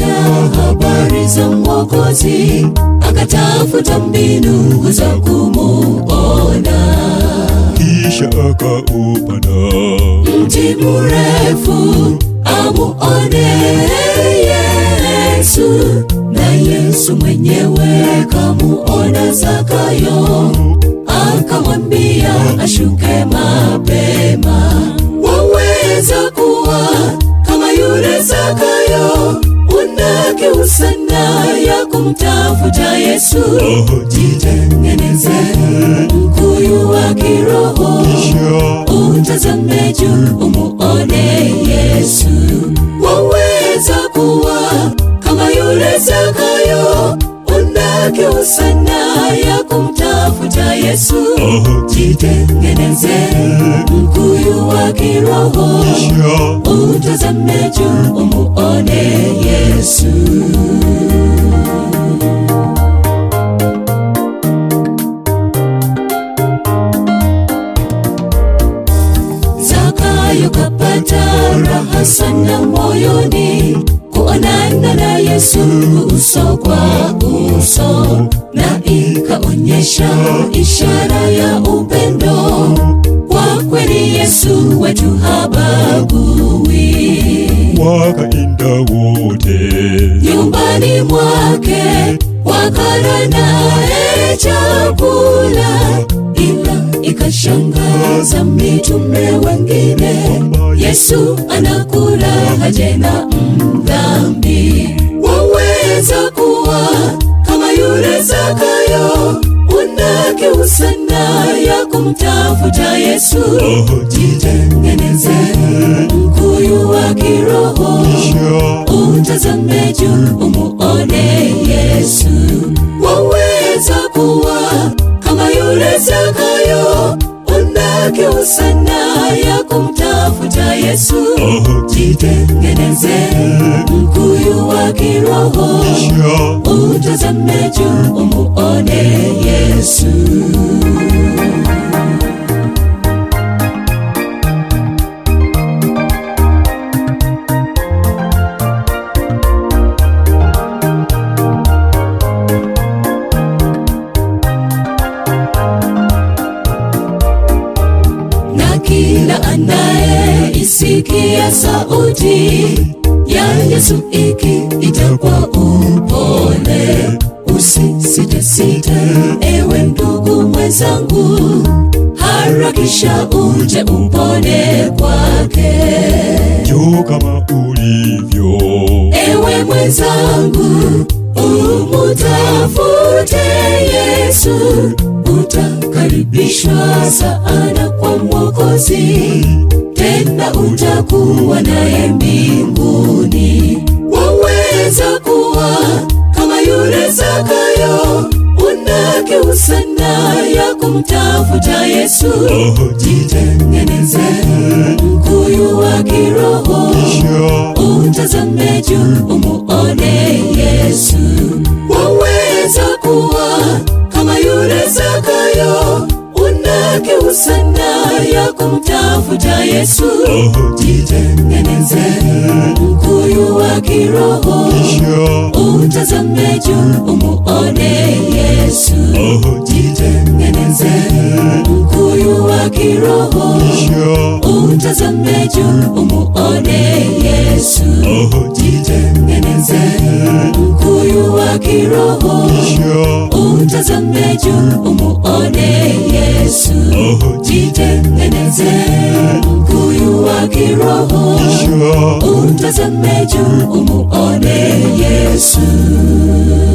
kusikia habari za Mwokozi, akatafuta mbinu za kumuona. Kisha akaupanda mti mrefu amuone Yesu, na Yesu mwenyewe kamuona Zakayo, akamwambia ashuke mapema. Waweza kuwa kama yule Zakayo, una kiu sana ya kumtafuta Yesu. Jitengeneze mkuyu wa kiroho, utazame juu umuone Yesu. Waweza kuwa kama yule Zakayo, una kiu sana ya kumtafuta Yesu. Jitengeneze mkuyu wa kiroho, utazame juu umuone Yesu. Zakayo kapata raha sana moyoni, kuonana na Yesu uso kwa uso, na ikaonyesha ishara ya upendo. Kwa kweli Yesu wetu habagui. Wakaenda wote nyumbani mwake, wakala naye chakula, ila ikashangaza mitume wengine, Yesu anakula haje na mdhambi. Waweza kuwa kama yule Zakayo, una kiu sana ya kumtafuta Yesu. Jitengeneze mkuyu wa kiroho, utazame juu umuone Yesu. Waweza kuwa kama yule Zakayo, una kiu sana ya kumtafuta Yesu. Jitengeneze mkuyu wa kiroho, utazame juu umuone Yesu. Na kila anayeisikia sauti ya Yesu ikiita kwa upole, usisite ewe ndugu mwenzangu, harakisha uje upone kwake. njoo kama ulivyo ewe mwenzangu, umutafute Yesu, utakaribishwa sana kwa Mwokozi, tena utakuwa naye mbinguni. Waweza kuwa kama yule Zakayo, una kiu sana ya kumtafuta Yesu. Jitengeneze mkuyu wa kiroho, utazame juu umuone Yesu. Waweza kuwa kama yule Zakayo, una kiu sana ya kumtafuta Yesu. Jitengeneze mkuyu wa kiroho, utazame juu umuone Yesu. Jitengeneze mkuyu wa kiroho, utazame juu umuone Yesu. Jitengeneze mkuyu wa kiroho, utazame juu umuone Yesu. Jitengeneze mkuyu wa kiroho, utazame juu umuone Yesu.